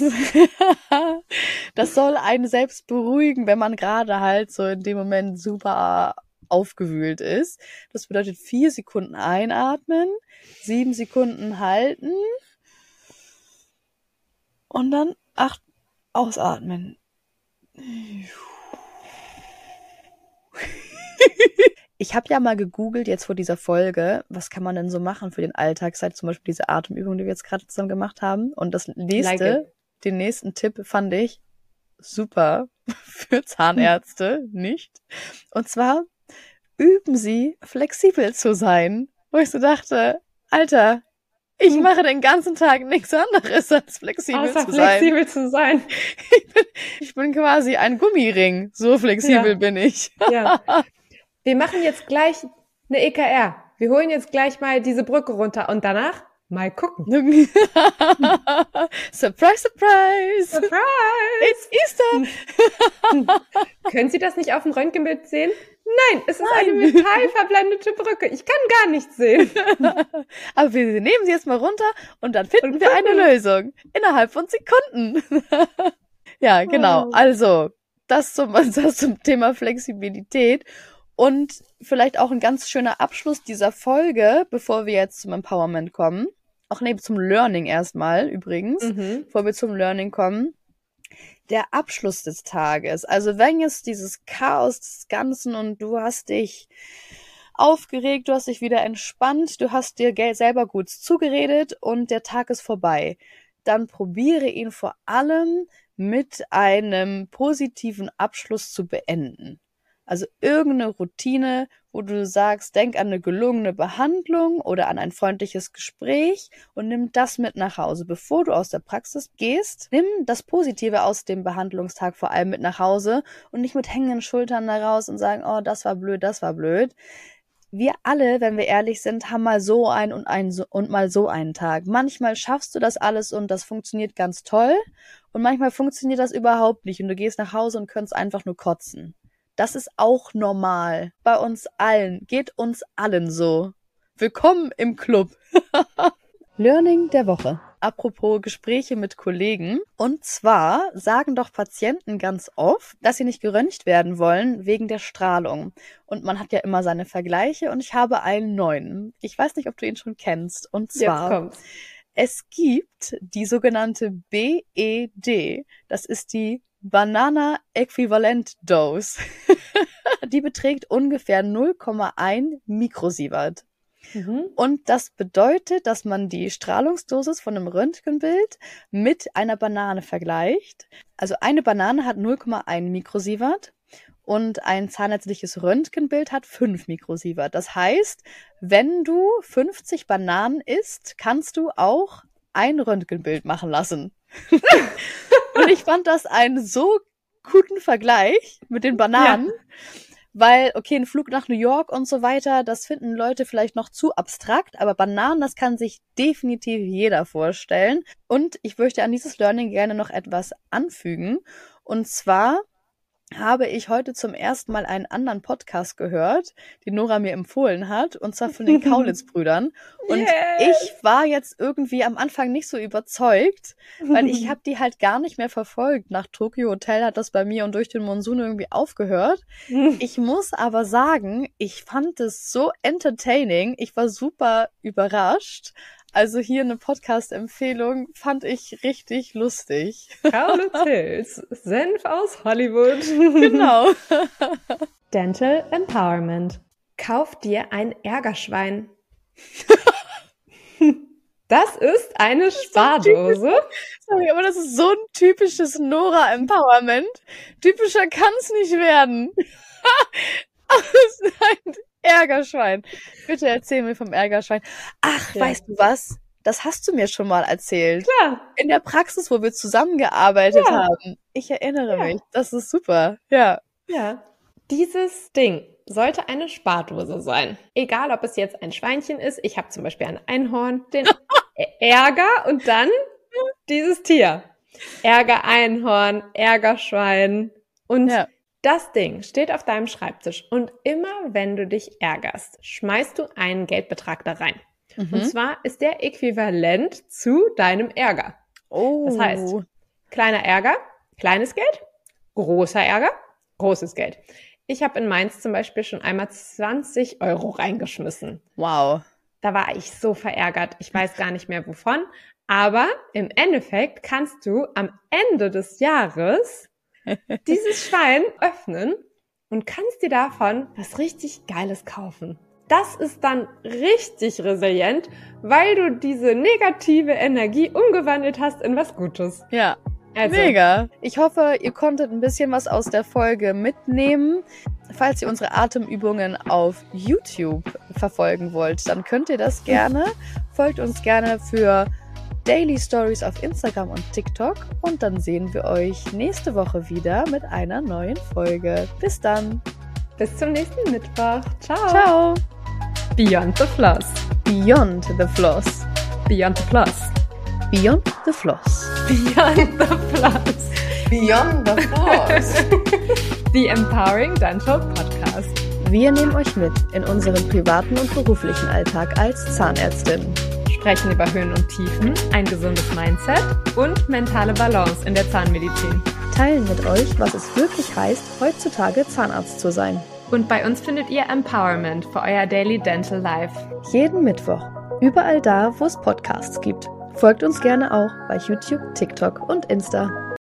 Das soll einen selbst beruhigen, wenn man gerade halt so in dem Moment super aufgewühlt ist. Das bedeutet 4 Sekunden einatmen, 7 Sekunden halten und dann 8 ausatmen. Ich habe ja mal gegoogelt jetzt vor dieser Folge, was kann man denn so machen für den Alltag, seit zum Beispiel diese Atemübung, die wir jetzt gerade zusammen gemacht haben. Und den nächsten Tipp fand ich super für Zahnärzte, nicht? Und zwar üben Sie, flexibel zu sein. Wo ich so dachte, Alter, ich mache den ganzen Tag nichts anderes als flexibel zu sein. Ich bin quasi ein Gummiring. So flexibel bin ich. Ja. Wir machen jetzt gleich eine EKR. Wir holen jetzt gleich mal diese Brücke runter und danach mal gucken. Surprise, surprise! Surprise! It's Easter! Können Sie das nicht auf dem Röntgenbild sehen? Nein, es ist eine metallverblendete Brücke. Ich kann gar nichts sehen. Aber wir nehmen sie jetzt mal runter und dann finden wir eine Lösung. Innerhalb von Sekunden. Ja, genau. Also, das zum Thema Flexibilität. Und vielleicht auch ein ganz schöner Abschluss dieser Folge, bevor wir jetzt zum Empowerment kommen. Auch zum Learning erstmal übrigens, bevor wir zum Learning kommen. Der Abschluss des Tages. Also wenn jetzt dieses Chaos des Ganzen und du hast dich aufgeregt, du hast dich wieder entspannt, du hast dir selber gut zugeredet und der Tag ist vorbei, dann probiere ihn vor allem mit einem positiven Abschluss zu beenden. Also irgendeine Routine, wo du sagst, denk an eine gelungene Behandlung oder an ein freundliches Gespräch und nimm das mit nach Hause. Bevor du aus der Praxis gehst, nimm das Positive aus dem Behandlungstag vor allem mit nach Hause und nicht mit hängenden Schultern da raus und sagen, oh, das war blöd, das war blöd. Wir alle, wenn wir ehrlich sind, haben mal so einen und mal so einen Tag. Manchmal schaffst du das alles und das funktioniert ganz toll und manchmal funktioniert das überhaupt nicht und du gehst nach Hause und könntest einfach nur kotzen. Das ist auch normal. Bei uns allen. Geht uns allen so. Willkommen im Club. Learning der Woche. Apropos Gespräche mit Kollegen. Und zwar sagen doch Patienten ganz oft, dass sie nicht geröntgt werden wollen wegen der Strahlung. Und man hat ja immer seine Vergleiche und ich habe einen neuen. Ich weiß nicht, ob du ihn schon kennst. Und zwar, es gibt die sogenannte BED. Das ist die Banana Equivalent Dose. Die beträgt ungefähr 0,1 Mikrosievert. Und das bedeutet, dass man die Strahlungsdosis von einem Röntgenbild mit einer Banane vergleicht. Also eine Banane hat 0,1 Mikrosievert und ein zahnärztliches Röntgenbild hat 5 Mikrosievert. Das heißt, wenn du 50 Bananen isst, kannst du auch ein Röntgenbild machen lassen. Und ich fand das einen so guten Vergleich mit den Bananen, weil, okay, ein Flug nach New York und so weiter, das finden Leute vielleicht noch zu abstrakt, aber Bananen, das kann sich definitiv jeder vorstellen. Und ich möchte an dieses Learning gerne noch etwas anfügen. Und zwar habe ich heute zum ersten Mal einen anderen Podcast gehört, den Nora mir empfohlen hat, und zwar von den Kaulitz-Brüdern. Und ich war jetzt irgendwie am Anfang nicht so überzeugt, weil ich habe die halt gar nicht mehr verfolgt. Nach Tokyo Hotel hat das bei mir und durch den Monsun irgendwie aufgehört. Ich muss aber sagen, ich fand es so entertaining. Ich war super überrascht. Also hier eine Podcast-Empfehlung, fand ich richtig lustig. Kaulitz Hills, Senf aus Hollywood. Genau. Dental Empowerment. Kauf dir ein Ärgerschwein. Das ist eine Spardose. Sorry, aber das ist so ein typisches Nora-Empowerment. Typischer kann's nicht werden. Das ist ein Ärgerschwein. Bitte erzähl mir vom Ärgerschwein. Ach, ja. Weißt du was? Das hast du mir schon mal erzählt. Klar. In der Praxis, wo wir zusammengearbeitet haben. Ich erinnere mich. Das ist super. Ja. Ja. Dieses Ding sollte eine Spardose sein. Egal, ob es jetzt ein Schweinchen ist. Ich habe zum Beispiel ein Einhorn, den Ärger und dann dieses Tier. Ärger-Einhorn, Ärgerschwein und das Ding steht auf deinem Schreibtisch und immer wenn du dich ärgerst, schmeißt du einen Geldbetrag da rein. Und zwar ist der äquivalent zu deinem Ärger. Oh. Das heißt, kleiner Ärger, kleines Geld, großer Ärger, großes Geld. Ich habe in meins zum Beispiel schon einmal 20 € reingeschmissen. Wow. Da war ich so verärgert. Ich weiß gar nicht mehr wovon. Aber im Endeffekt kannst du am Ende des Jahres dieses Schwein öffnen und kannst dir davon was richtig Geiles kaufen. Das ist dann richtig resilient, weil du diese negative Energie umgewandelt hast in was Gutes. Ja, also. Mega. Ich hoffe, ihr konntet ein bisschen was aus der Folge mitnehmen. Falls ihr unsere Atemübungen auf YouTube verfolgen wollt, dann könnt ihr das gerne. Folgt uns gerne für Daily Stories auf Instagram und TikTok und dann sehen wir euch nächste Woche wieder mit einer neuen Folge. Bis dann. Bis zum nächsten Mittwoch. Ciao. Ciao. Beyond the Floss. Beyond the Floss. Beyond the Floss. Beyond the Floss. Beyond the Floss. Beyond the Floss. The Empowering Dental Podcast. Wir nehmen euch mit in unseren privaten und beruflichen Alltag als Zahnärztin. Sprechen über Höhen und Tiefen, ein gesundes Mindset und mentale Balance in der Zahnmedizin. Teilen mit euch, was es wirklich heißt, heutzutage Zahnarzt zu sein. Und bei uns findet ihr Empowerment für euer Daily Dental Life. Jeden Mittwoch. Überall da, wo es Podcasts gibt. Folgt uns gerne auch bei YouTube, TikTok und Insta.